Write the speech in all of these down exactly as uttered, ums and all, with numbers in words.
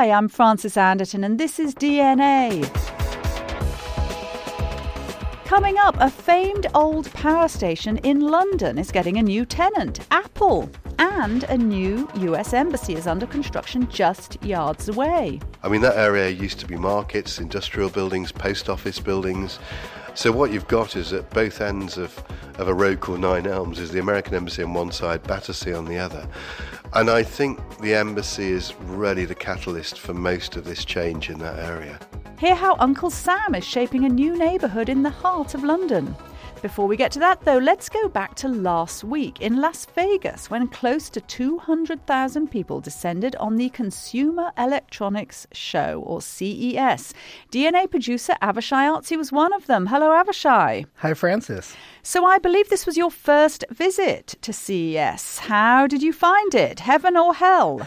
Hi, I'm Frances Anderton, and this is D N A. Coming up, a famed old power station in London is getting a new tenant, Apple. And a new U S embassy is under construction just yards away. I mean, that area used to be markets, industrial buildings, post office buildings. So what you've got is at both ends of, of a road called Nine Elms is the American Embassy on one side, Battersea on the other. And I think the embassy is really the catalyst for most of this change in that area. Hear how Uncle Sam is shaping a new neighbourhood in the heart of London. Before we get to that, though, let's go back to last week in Las Vegas when close to two hundred thousand people descended on the Consumer Electronics Show, or C E S. D N A producer Avishai Artsy was one of them. Hello, Avishai. Hi, Frances. So I believe this was your first visit to C E S. How did you find it? Heaven or hell?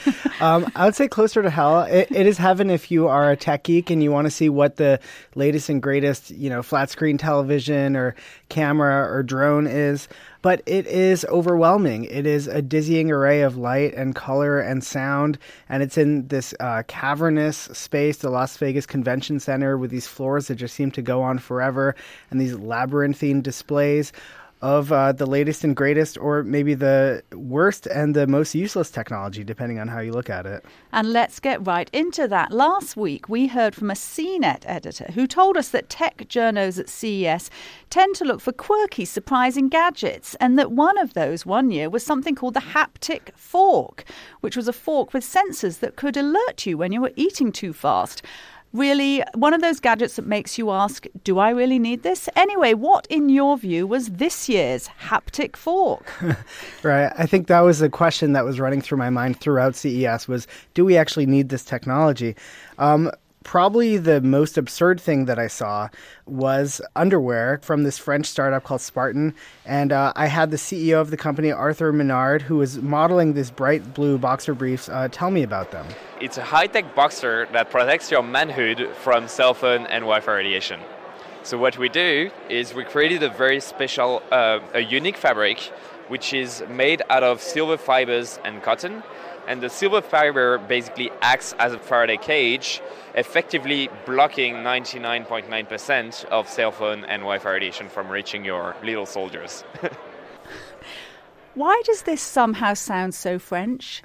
um, I would say closer to hell. It, it is heaven if you are a tech geek and you want to see what the latest and greatest, you know, flat screen television or camera or drone is. But it is overwhelming. It is a dizzying array of light and color and sound. And it's in this uh, cavernous space, the Las Vegas Convention Center, with these floors that just seem to go on forever and these labyrinthine displays of uh, the latest and greatest, or maybe the worst and the most useless technology, depending on how you look at it. And let's get right into that. Last week, we heard from a C net editor who told us that tech journos at C E S tend to look for quirky, surprising gadgets, and that one of those one year was something called the haptic fork, which was a fork with sensors that could alert you when you were eating too fast. Really, one of those gadgets that makes you ask, do I really need this? Anyway, what, in your view, was this year's haptic fork? Right. I think that was a question that was running through my mind throughout C E S was, do we actually need this technology? Um, Probably the most absurd thing that I saw was underwear from this French startup called Spartan. And uh, I had the C E O of the company, Arthur Menard, who was modeling these bright blue boxer briefs. Uh, tell me about them. It's a high-tech boxer that protects your manhood from cell phone and Wi-Fi radiation. So what we do is we created a very special, uh, a unique fabric, which is made out of silver fibers and cotton. And the silver fiber basically acts as a Faraday cage, effectively blocking ninety-nine point nine percent of cell phone and Wi-Fi radiation from reaching your little soldiers. Why does this somehow sound so French?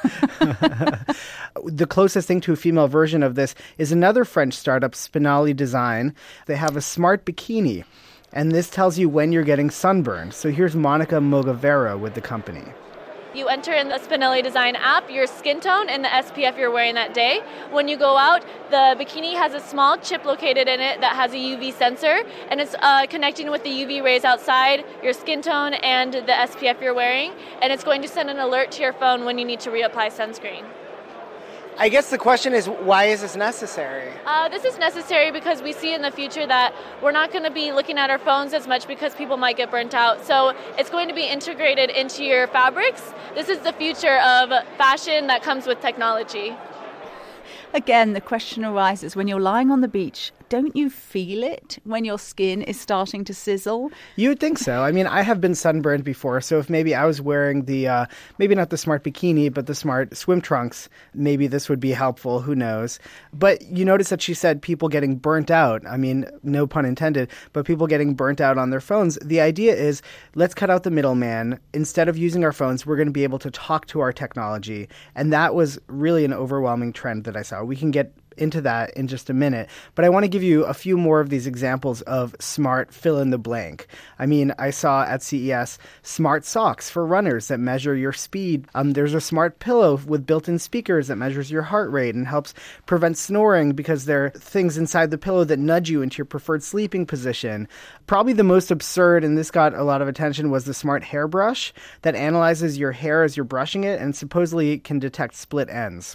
The closest thing to a female version of this is another French startup, Spinelli Design. They have a smart bikini, and this tells you when you're getting sunburned. So here's Monica Mogavera with the company. You enter in the Spinelli Design app, your skin tone and the S P F you're wearing that day. When you go out, the bikini has a small chip located in it that has a U V sensor, and it's uh, connecting with the U V rays outside, your skin tone, and the S P F you're wearing, and it's going to send an alert to your phone when you need to reapply sunscreen. I guess the question is, why is this necessary? Uh, this is necessary because we see in the future that we're not going to be looking at our phones as much because people might get burnt out. So it's going to be integrated into your fabrics. This is the future of fashion that comes with technology. Again, the question arises, when you're lying on the beach, don't you feel it when your skin is starting to sizzle? You would think so. I mean, I have been sunburned before, so if maybe I was wearing the, uh, maybe not the smart bikini, but the smart swim trunks, maybe this would be helpful. Who knows? But you notice that she said people getting burnt out. I mean, no pun intended, but people getting burnt out on their phones. The idea is, let's cut out the middleman. Instead of using our phones, we're going to be able to talk to our technology. And that was really an overwhelming trend that I saw. We can get into that in just a minute. But I want to give you a few more of these examples of smart fill in the blank. I mean, I saw at C E S smart socks for runners that measure your speed. Um, there's a smart pillow with built-in speakers that measures your heart rate and helps prevent snoring because there are things inside the pillow that nudge you into your preferred sleeping position. Probably the most absurd, and this got a lot of attention, was the smart hairbrush that analyzes your hair as you're brushing it and supposedly can detect split ends.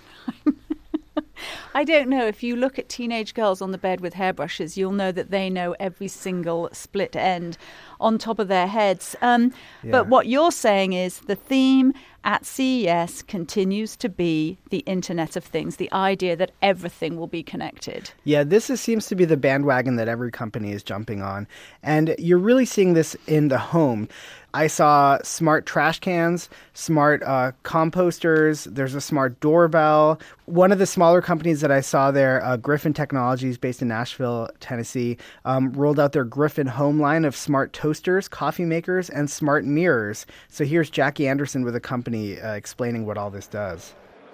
I don't know. If you look at teenage girls on the bed with hairbrushes, you'll know that they know every single split end on top of their heads. Um, yeah. But what you're saying is the theme at C E S continues to be the Internet of Things, the idea that everything will be connected. Yeah, this is, seems to be the bandwagon that every company is jumping on. And you're really seeing this in the home. I saw smart trash cans, smart uh, composters. There's a smart doorbell. One of the smaller companies that I saw there, uh, Griffin Technologies, based in Nashville, Tennessee, um, rolled out their Griffin home line of smart toasters, coffee makers, and smart mirrors. So here's Jackie Anderson with a company uh, explaining what all this does.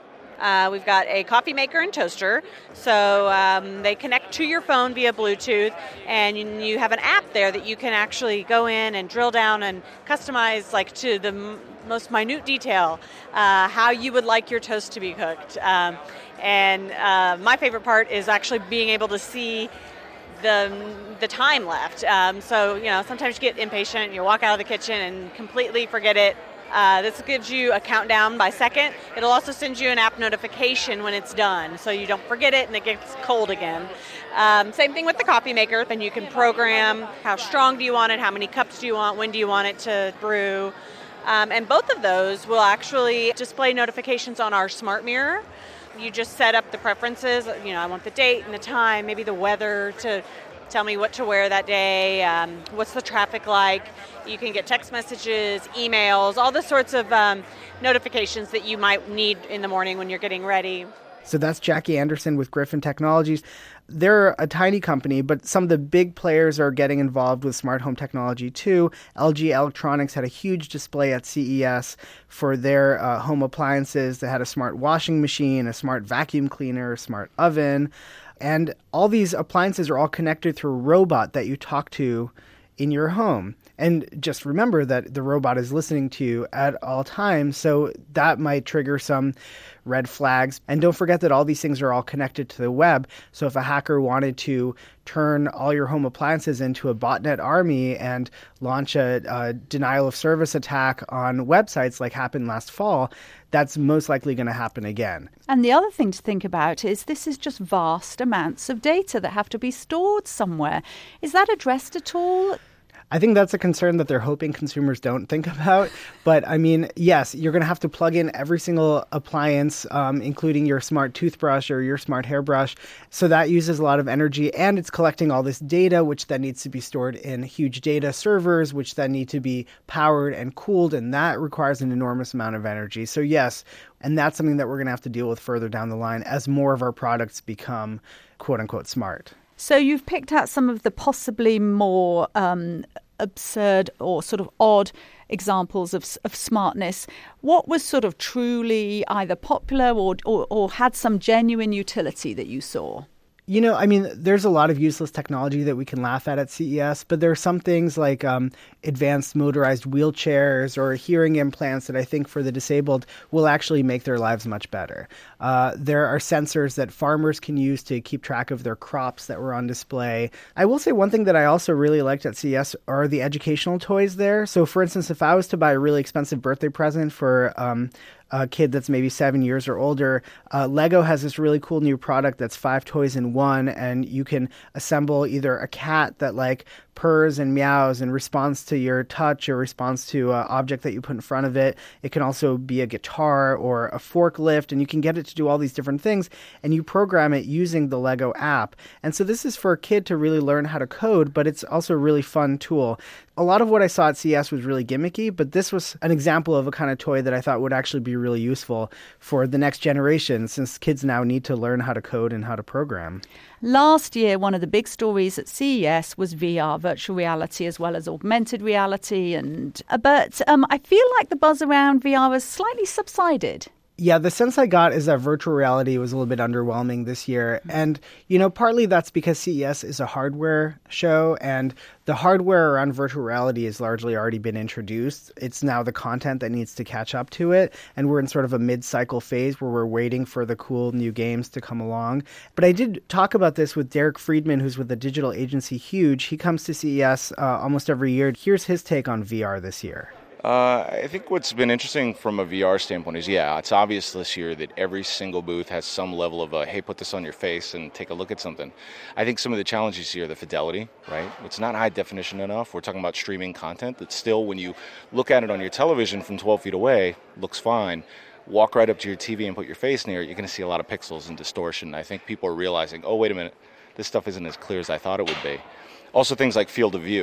Uh, we've got a coffee maker and toaster, so um, they connect to your phone via Bluetooth, and you, you have an app there that you can actually go in and drill down and customize, like to the m- most minute detail, uh, how you would like your toast to be cooked. Um, and uh, my favorite part is actually being able to see the the time left. Um, so, you know, sometimes you get impatient and you walk out of the kitchen and completely forget it. Uh, this gives you a countdown by second. It'll also send you an app notification when it's done, so you don't forget it and it gets cold again. Um, same thing with the coffee maker. Then you can program how strong do you want it, how many cups do you want, when do you want it to brew. Um, and both of those will actually display notifications on our smart mirror. You just set up the preferences. You know, I want the date and the time, maybe the weather to tell me what to wear that day, um, what's the traffic like. You can get text messages, emails, all the sorts of um, notifications that you might need in the morning when you're getting ready. So that's Jackie Anderson with Griffin Technologies. They're a tiny company, but some of the big players are getting involved with smart home technology too. L G Electronics had a huge display at C E S for their uh, home appliances. They had a smart washing machine, a smart vacuum cleaner, a smart oven. And all these appliances are all connected through a robot that you talk to in your home. And just remember that the robot is listening to you at all times, so that might trigger some red flags. And don't forget that all these things are all connected to the web. So if a hacker wanted to turn all your home appliances into a botnet army and launch a, a denial of service attack on websites like happened last fall, that's most likely going to happen again. And the other thing to think about is this is just vast amounts of data that have to be stored somewhere. Is that addressed at all? I think that's a concern that they're hoping consumers don't think about. But I mean, yes, you're going to have to plug in every single appliance, um, including your smart toothbrush or your smart hairbrush. So that uses a lot of energy, and it's collecting all this data, which then needs to be stored in huge data servers, which then need to be powered and cooled. And that requires an enormous amount of energy. So yes, and that's something that we're going to have to deal with further down the line as more of our products become quote unquote smart. So you've picked out some of the possibly more um, absurd or sort of odd examples of, of smartness. What was sort of truly either popular or, or, or had some genuine utility that you saw? You know, I mean, there's a lot of useless technology that we can laugh at at C E S, but there are some things like um, advanced motorized wheelchairs or hearing implants that I think for the disabled will actually make their lives much better. Uh, there are sensors that farmers can use to keep track of their crops that were on display. I will say one thing that I also really liked at C E S are the educational toys there. So, for instance, if I was to buy a really expensive birthday present for um, a kid that's maybe seven years or older, uh, Lego has this really cool new product that's five toys in one, and you can assemble either a cat that like purrs and meows and responds to your touch or responds to an object that you put in front of it. It can also be a guitar or a forklift, and you can get it to do all these different things, and you program it using the Lego app. And so this is for a kid to really learn how to code, but it's also a really fun tool. A lot of what I saw at C E S was really gimmicky, but this was an example of a kind of toy that I thought would actually be really useful for the next generation, since kids now need to learn how to code and how to program. Last year, one of the big stories at C E S was V R, virtual reality, as well as augmented reality. And but um, I feel like the buzz around V R has slightly subsided. Yeah, the sense I got is that virtual reality was a little bit underwhelming this year. And, you know, partly that's because C E S is a hardware show, and the hardware around virtual reality has largely already been introduced. It's now the content that needs to catch up to it. And we're in sort of a mid-cycle phase where we're waiting for the cool new games to come along. But I did talk about this with Derek Friedman, who's with the digital agency Huge. He comes to C E S uh, almost every year. Here's his take on V R this year. Uh, I think what's been interesting from a V R standpoint is, yeah, it's obvious this year that every single booth has some level of a, hey, put this on your face and take a look at something. I think some of the challenges here, the fidelity, right? It's not high definition enough. We're talking about streaming content that still, when you look at it on your television from twelve feet away, looks fine. Walk right up to your T V and put your face near it, you're going to see a lot of pixels and distortion. I think people are realizing, oh, wait a minute, this stuff isn't as clear as I thought it would be. Also things like field of view.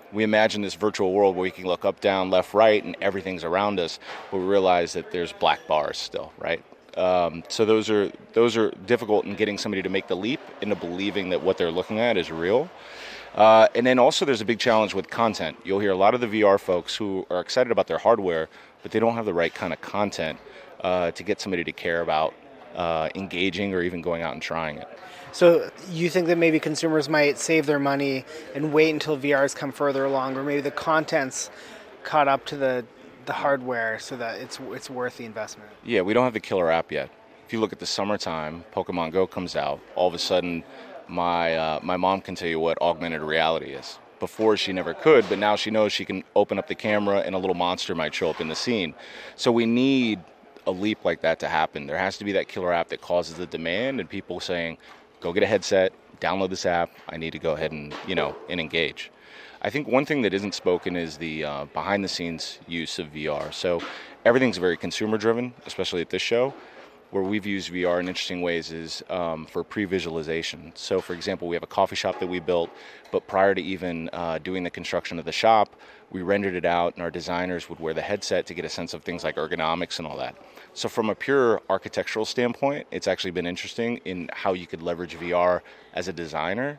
We imagine this virtual world where we can look up, down, left, right, and everything's around us, but we realize that there's black bars still, right? Um, so those are those are difficult in getting somebody to make the leap into believing that what they're looking at is real. Uh, and then also there's a big challenge with content. You'll hear a lot of the V R folks who are excited about their hardware, but they don't have the right kind of content uh, to get somebody to care about uh, engaging or even going out and trying it. So you think that maybe consumers might save their money and wait until V Rs come further along, or maybe the content's caught up to the the hardware so that it's it's worth the investment? Yeah, we don't have the killer app yet. If you look at the summertime, Pokemon Go comes out, all of a sudden my uh, my mom can tell you what augmented reality is. Before she never could, but now she knows she can open up the camera and a little monster might show up in the scene. So we need a leap like that to happen. There has to be that killer app that causes the demand and people saying, go get a headset, download this app, I need to go ahead and, you know, and engage. I think one thing that isn't spoken is the uh, behind-the-scenes use of V R. So everything's very consumer-driven, especially at this show. Where we've used V R in interesting ways is um, for pre-visualization. So, for example, we have a coffee shop that we built, but prior to even uh, doing the construction of the shop, we rendered it out, and our designers would wear the headset to get a sense of things like ergonomics and all that. So from a pure architectural standpoint, it's actually been interesting in how you could leverage V R as a designer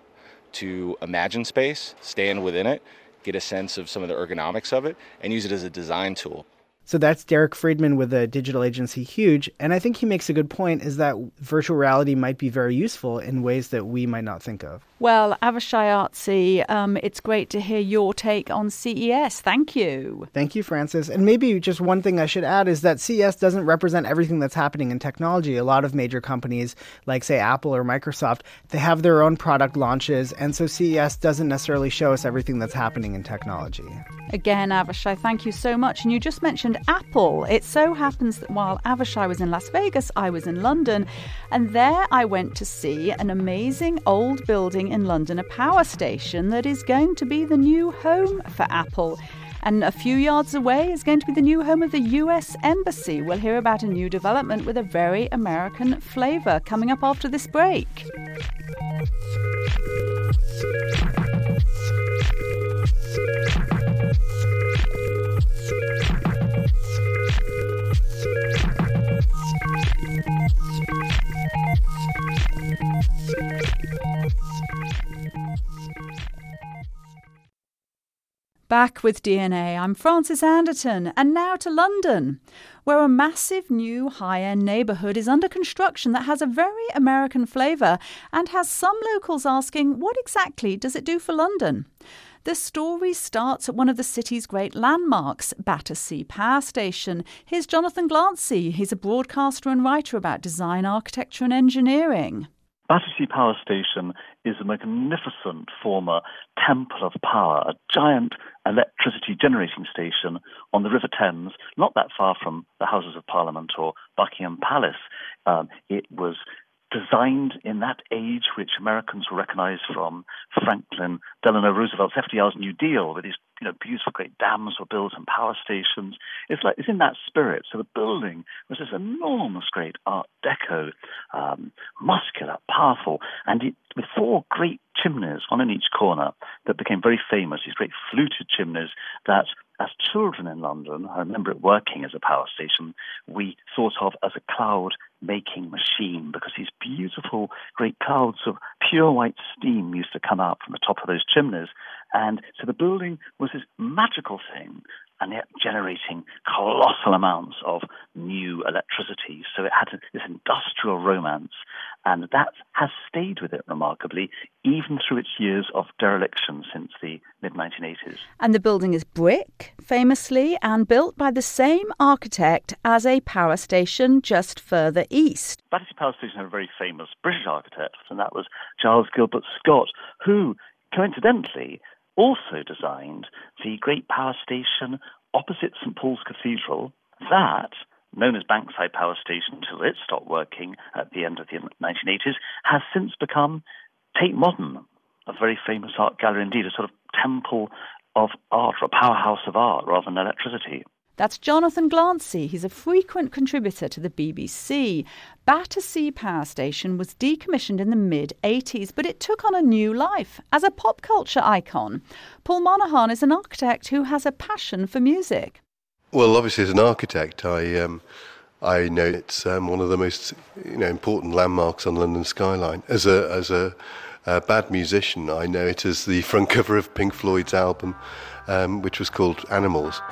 to imagine space, stand within it, get a sense of some of the ergonomics of it, and use it as a design tool. So that's Derek Friedman with the digital agency Huge. And I think he makes a good point, is that virtual reality might be very useful in ways that we might not think of. Well, Avishai Artsy, um, it's great to hear your take on C E S. Thank you. Thank you, Francis. And maybe just one thing I should add is that C E S doesn't represent everything that's happening in technology. A lot of major companies, like, say, Apple or Microsoft, they have their own product launches. And so C E S doesn't necessarily show us everything that's happening in technology. Again, Avishai, thank you so much. And you just mentioned Apple. It so happens that while Avishai was in Las Vegas, I was in London. And there I went to see an amazing old building in London, a power station that is going to be the new home for Apple. And a few yards away is going to be the new home of the U S Embassy. We'll hear about a new development with a very American flavour coming up after this break. Back with D N A, I'm Frances Anderton, and now to London, where a massive new high-end neighbourhood is under construction that has a very American flavour and has some locals asking, what exactly does it do for London? The story starts at one of the city's great landmarks, Battersea Power Station. Here's Jonathan Glancy. He's a broadcaster and writer about design, architecture and engineering. Battersea Power Station is a magnificent former temple of power, a giant electricity generating station on the River Thames, not that far from the Houses of Parliament or Buckingham Palace. Um, it was designed in that age which Americans will recognize from Franklin Delano Roosevelt's F D R's New Deal, where these you know, beautiful great dams were built and power stations. It's like it's in that spirit. So the building was this enormous great Art Deco, um, muscular, powerful, and it, with four great chimneys, one in each corner, that became very famous, these great fluted chimneys that, as children in London, I remember it working as a power station, we thought of as a cloud-making machine, because these beautiful great clouds of pure white steam used to come out from the top of those chimneys. And so the building was this magical thing, and yet generating colossal amounts of new electricity. So it had this industrial romance, and that has stayed with it remarkably, even through its years of dereliction since the mid nineteen eighties. And the building is brick, famously, and built by the same architect as a power station just further east. Battersea Power Station had a very famous British architect, and that was Charles Gilbert Scott, who, coincidentally, also designed the great power station opposite St Paul's Cathedral, that, known as Bankside Power Station until it stopped working at the end of the nineteen eighties, has since become Tate Modern, a very famous art gallery indeed, a sort of temple of art, or a powerhouse of art rather than electricity. That's Jonathan Glancy. He's a frequent contributor to the B B C. Battersea Power Station was decommissioned in the mid eighties, but it took on a new life as a pop culture icon. Paul Monaghan is an architect who has a passion for music. Well, obviously, as an architect, I um, I know it's um, one of the most you know important landmarks on London skyline. As a as a, a bad musician, I know it as the front cover of Pink Floyd's album, um, which was called Animals.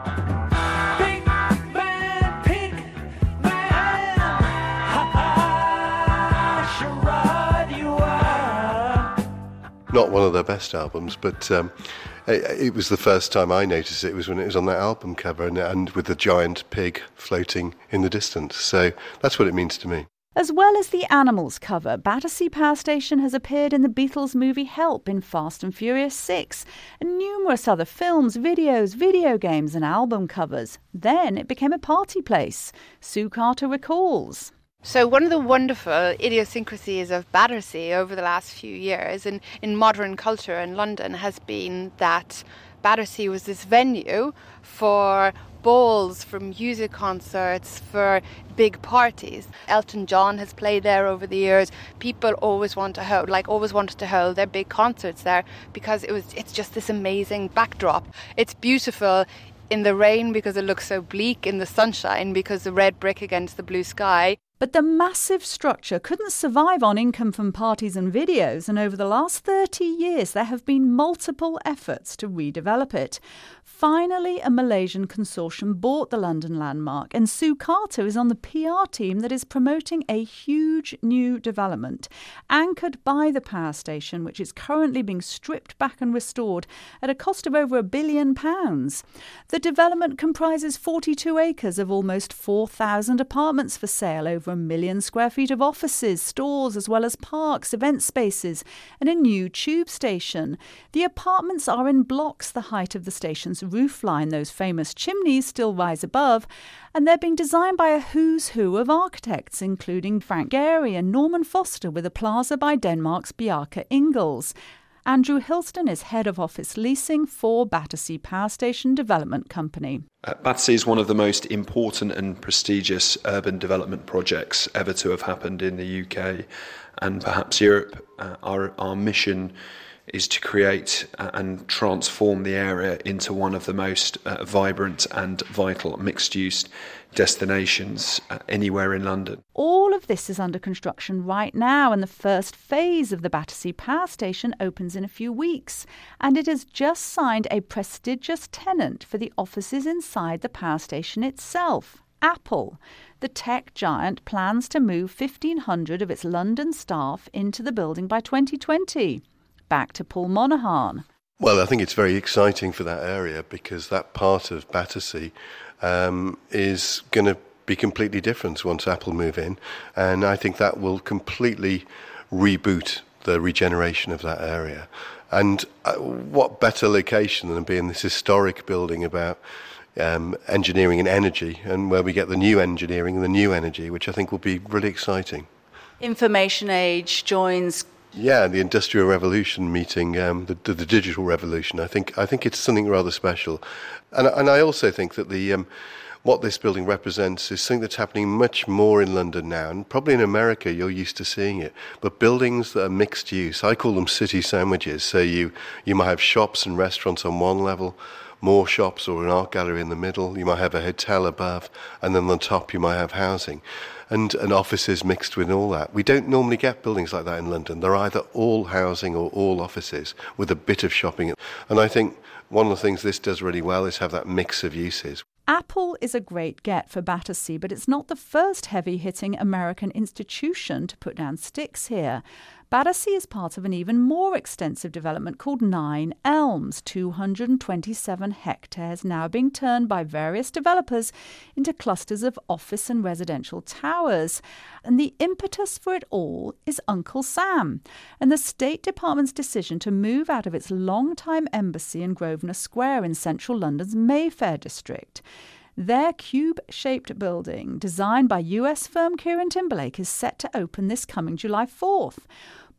Not one of their best albums, but um, it, it was the first time I noticed it was when it was on that album cover and, and with the giant pig floating in the distance. So that's what it means to me. As well as the Animals cover, Battersea Power Station has appeared in the Beatles movie Help, in Fast and Furious six, and numerous other films, videos, video games and album covers. Then it became a party place. Sue Carter recalls. So one of the wonderful idiosyncrasies of Battersea over the last few years in, in modern culture in London has been that Battersea was this venue for balls, for music concerts, for big parties. Elton John has played there over the years. People always want to hold, like always wanted to hold their big concerts there because it was it's just this amazing backdrop. It's beautiful in the rain because it looks so bleak, in the sunshine because the red brick against the blue sky. But the massive structure couldn't survive on income from parties and videos, and over the last thirty years there have been multiple efforts to redevelop it. Finally, a Malaysian consortium bought the London landmark, and Sue Carter is on the P R team that is promoting a huge new development, anchored by the power station, which is currently being stripped back and restored at a cost of over a billion pounds. The development comprises forty-two acres of almost four thousand apartments for sale, over a million square feet of offices, stores, as well as parks, event spaces, and a new tube station. The apartments are in blocks the height of the station's roofline. Those famous chimneys still rise above, and they're being designed by a who's who of architects, including Frank Gehry and Norman Foster, with a plaza by Denmark's Bjarke Ingels. Andrew Hilston is head of office leasing for Battersea Power Station Development Company. Uh, Battersea is one of the most important and prestigious urban development projects ever to have happened in the U K and perhaps Europe. Uh, our, our mission is to create and transform the area into one of the most uh, vibrant and vital mixed-use destinations uh, anywhere in London. All of this is under construction right now, and the first phase of the Battersea Power Station opens in a few weeks. And it has just signed a prestigious tenant for the offices inside the power station itself. Apple. The tech giant plans to move fifteen hundred of its London staff into the building by twenty twenty. Back to Paul Monaghan. Well, I think it's very exciting for that area because that part of Battersea um, is going to be completely different once Apple move in, and I think that will completely reboot the regeneration of that area. And uh, what better location than being this historic building about um, engineering and energy, and where we get the new engineering and the new energy, which I think will be really exciting. Information age joins. Yeah, the Industrial Revolution meeting um, the, the, the digital revolution. I think I think it's something rather special, and and I also think that the um, what this building represents is something that's happening much more in London now, and probably in America you're used to seeing it. But buildings that are mixed use, I call them city sandwiches. So you you might have shops and restaurants on one level, more shops or an art gallery in the middle. You might have a hotel above, and then on top you might have housing. And, and offices mixed with all that. We don't normally get buildings like that in London. They're either all housing or all offices with a bit of shopping. And I think one of the things this does really well is have that mix of uses. Apple is a great get for Battersea, but it's not the first heavy-hitting American institution to put down sticks here. Battersea is part of an even more extensive development called Nine Elms, two hundred twenty-seven hectares now being turned by various developers into clusters of office and residential towers. And the impetus for it all is Uncle Sam and the State Department's decision to move out of its long-time embassy in Grosvenor Square in central London's Mayfair district. Their cube-shaped building, designed by U S firm Kieran Timberlake, is set to open this coming July fourth.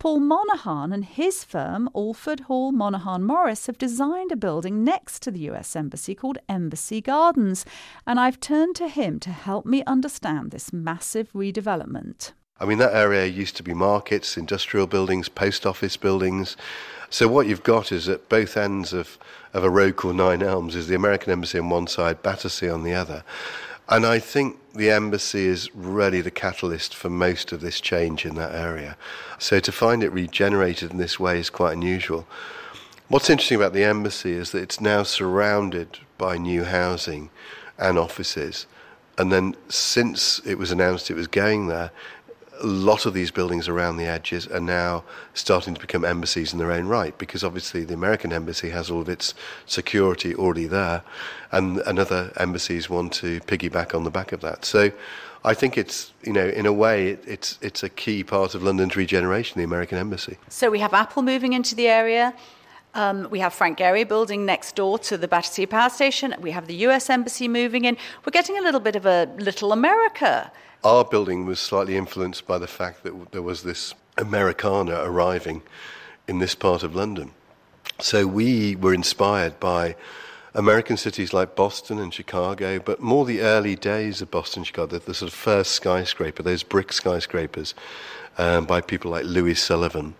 Paul Monahan and his firm, Alford Hall Monahan Morris, have designed a building next to the U S Embassy called Embassy Gardens, and I've turned to him to help me understand this massive redevelopment. I mean, that area used to be markets, industrial buildings, post office buildings. So what you've got is at both ends of, of a road called Nine Elms is the American Embassy on one side, Battersea on the other. And I think the embassy is really the catalyst for most of this change in that area. So to find it regenerated in this way is quite unusual. What's interesting about the embassy is that it's now surrounded by new housing and offices. And then since it was announced it was going there, a lot of these buildings around the edges are now starting to become embassies in their own right, because obviously the American embassy has all of its security already there, and, and other embassies want to piggyback on the back of that. So I think it's, you know, in a way, it, it's it's a key part of London's regeneration, the American embassy. So we have Apple moving into the area. Um, we have Frank Gehry building next door to the Battersea Power Station. We have the U S Embassy moving in. We're getting a little bit of a little America. Our building was slightly influenced by the fact that there was this Americana arriving in this part of London. So we were inspired by American cities like Boston and Chicago, but more the early days of Boston and Chicago, the, the sort of first skyscraper, those brick skyscrapers um, by people like Louis Sullivan.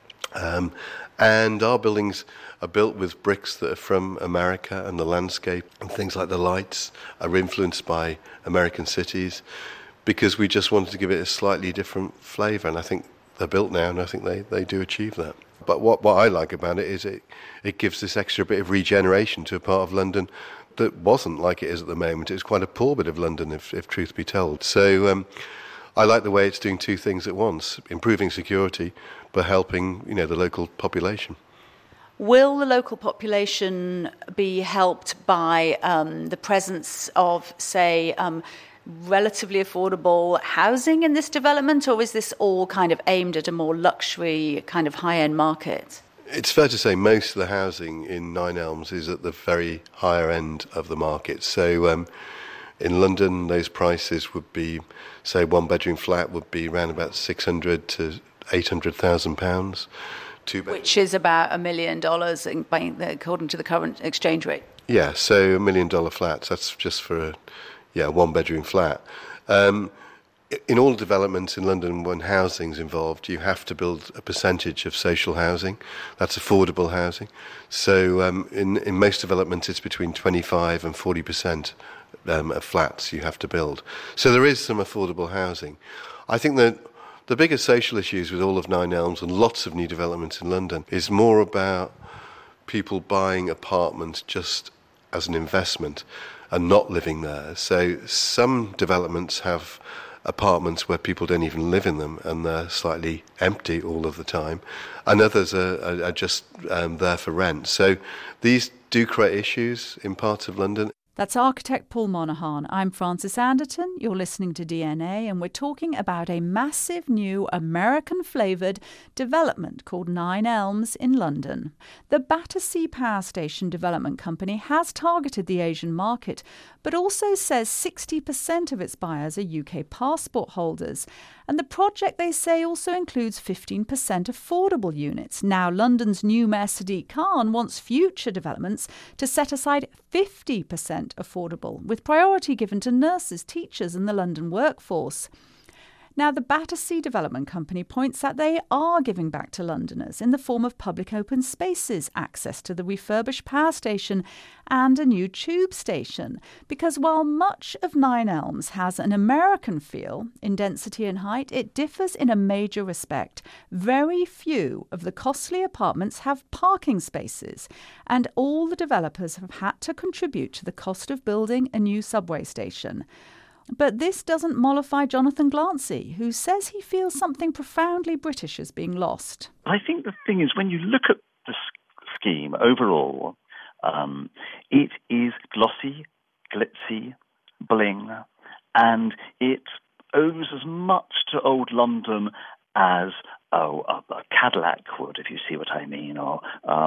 Um, and our buildings are built with bricks that are from America, and the landscape and things like the lights are influenced by American cities, because we just wanted to give it a slightly different flavour, and I think they're built now, and I think they, they do achieve that. But what, what I like about it is it, it gives this extra bit of regeneration to a part of London that wasn't like it is at the moment. It was quite a poor bit of London, if, if truth be told. So um, I like the way it's doing two things at once, improving security, but helping, you know, the local population. Will the local population be helped by um, the presence of, say, um, relatively affordable housing in this development, or is this all kind of aimed at a more luxury kind of high-end market? It's fair to say most of the housing in Nine Elms is at the very higher end of the market. So um, in London, those prices would be, say, one-bedroom flat would be around about six hundred to eight hundred thousand pounds. Which is about a million dollars according to the current exchange rate. Yeah, so a million-dollar flats, that's just for a Yeah, one-bedroom flat. Um, in all developments in London, when housing's involved, you have to build a percentage of social housing. That's affordable housing. So um, in, in most developments, it's between twenty-five and forty percent um, of flats you have to build. So there is some affordable housing. I think that the biggest social issues with all of Nine Elms and lots of new developments in London is more about people buying apartments just as an investment and not living there. So some developments have apartments where people don't even live in them, and they're slightly empty all of the time, and others are, are, are just um, there for rent. So these do create issues in parts of London. That's architect Paul Monahan. I'm Frances Anderton. You're listening to D N A, and we're talking about a massive new American-flavoured development called Nine Elms in London. The Battersea Power Station Development Company has targeted the Asian market, but also says sixty percent of its buyers are U K passport holders. And the project, they say, also includes fifteen percent affordable units. Now, London's new Mayor Sadiq Khan wants future developments to set aside fifty percent affordable, with priority given to nurses, teachers and the London workforce. Now, the Battersea Development Company points out they are giving back to Londoners in the form of public open spaces, access to the refurbished power station and a new tube station. Because while much of Nine Elms has an American feel in density and height, it differs in a major respect. Very few of the costly apartments have parking spaces, and all the developers have had to contribute to the cost of building a new subway station. But this doesn't mollify Jonathan Glancy, who says he feels something profoundly British is being lost. I think the thing is, when you look at the scheme overall, um, it is glossy, glitzy, bling, and it owes as much to old London as oh, a, a Cadillac would, if you see what I mean. Or,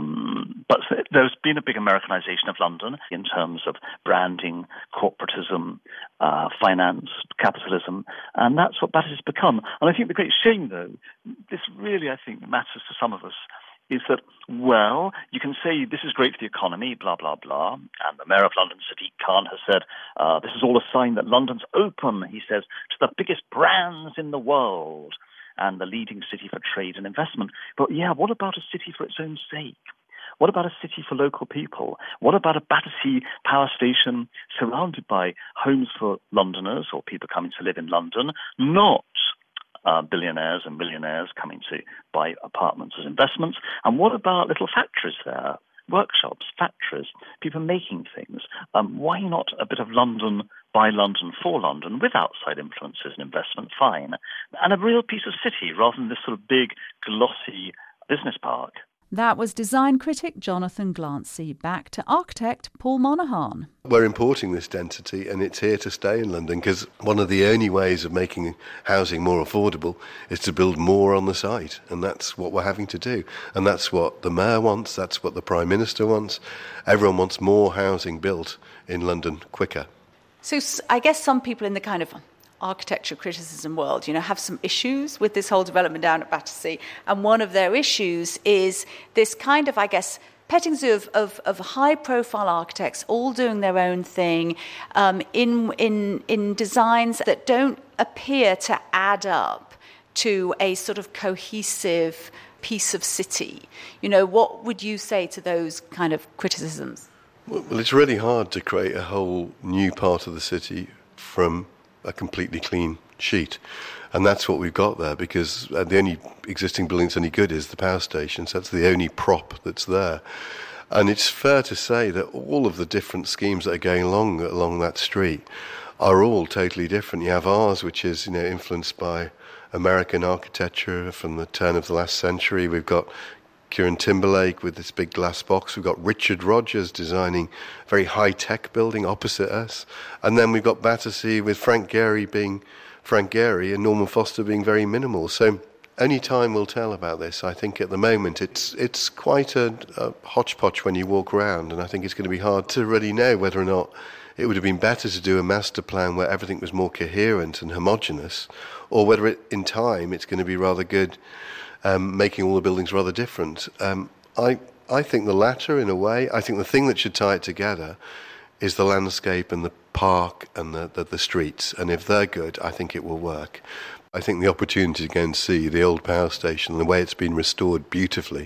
um, but there's been a big Americanization of London in terms of branding, corporatism, uh, finance, capitalism, and that's what Battersea's become. And I think the great shame, though, this really, I think, matters to some of us, is that, well, you can say this is great for the economy, blah, blah, blah, and the Mayor of London, Sadiq Khan, has said, uh, this is all a sign that London's open, he says, to the biggest brands in the world and the leading city for trade and investment. But yeah, what about a city for its own sake? What about a city for local people? What about a Battersea power station surrounded by homes for Londoners or people coming to live in London, not Uh, billionaires and millionaires coming to buy apartments as investments? And what about little factories there, workshops, factories, people making things? Um, why not a bit of London by London for London with outside influences and investment? Fine. And a real piece of city rather than this sort of big, glossy business park. That was design critic Jonathan Glancy. Back to architect Paul Monaghan. We're importing this density and it's here to stay in London, because one of the only ways of making housing more affordable is to build more on the site, and that's what we're having to do. And that's what the Mayor wants, that's what the Prime Minister wants. Everyone wants more housing built in London quicker. So I guess some people in the kind of architecture criticism world, you know, have some issues with this whole development down at Battersea. And one of their issues is this kind of, I guess, petting zoo of, of, of high-profile architects all doing their own thing um, in, in, in designs that don't appear to add up to a sort of cohesive piece of city. You know, what would you say to those kind of criticisms? Well, it's really hard to create a whole new part of the city from a completely clean sheet. And that's what we've got there, because the only existing building that's any good is the power station, so that's the only prop that's there. And it's fair to say that all of the different schemes that are going along along that street are all totally different. You have ours, which is, you know, influenced by American architecture from the turn of the last century. We've got Kieran Timberlake with this big glass box. We've got Richard Rogers designing a very high-tech building opposite us. And then we've got Battersea with Frank Gehry being Frank Gehry and Norman Foster being very minimal. So only time will tell about this. I think at the moment it's it's quite a, a hodgepodge when you walk around, and I think it's going to be hard to really know whether or not it would have been better to do a master plan where everything was more coherent and homogenous, or whether it, in time it's going to be rather good Um, making all the buildings rather different. Um, I I think the latter, in a way. I think the thing that should tie it together is the landscape and the park and the, the, the streets. And if they're good, I think it will work. I think the opportunity to go and see the old power station and the way it's been restored beautifully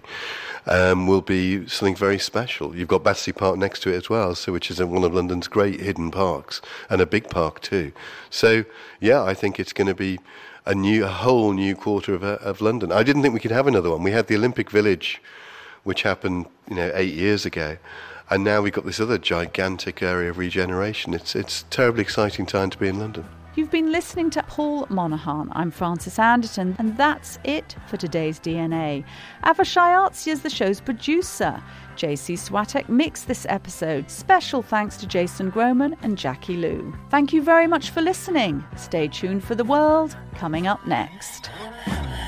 um, will be something very special. You've got Battersea Park next to it as well, so which is one of London's great hidden parks, and a big park too. So, yeah, I think it's going to be a new, a whole new quarter of, uh, of London. I didn't think we could have another one. We had the Olympic Village, which happened, you know, eight years ago, and now we've got this other gigantic area of regeneration. It's it's a terribly exciting time to be in London. You've been listening to Paul Monaghan. I'm Frances Anderton, and that's it for today's D N A. Avishai Artsy is the show's producer. J C Swatek mixed this episode. Special thanks to Jason Groman and Jackie Liu. Thank you very much for listening. Stay tuned for The World, coming up next.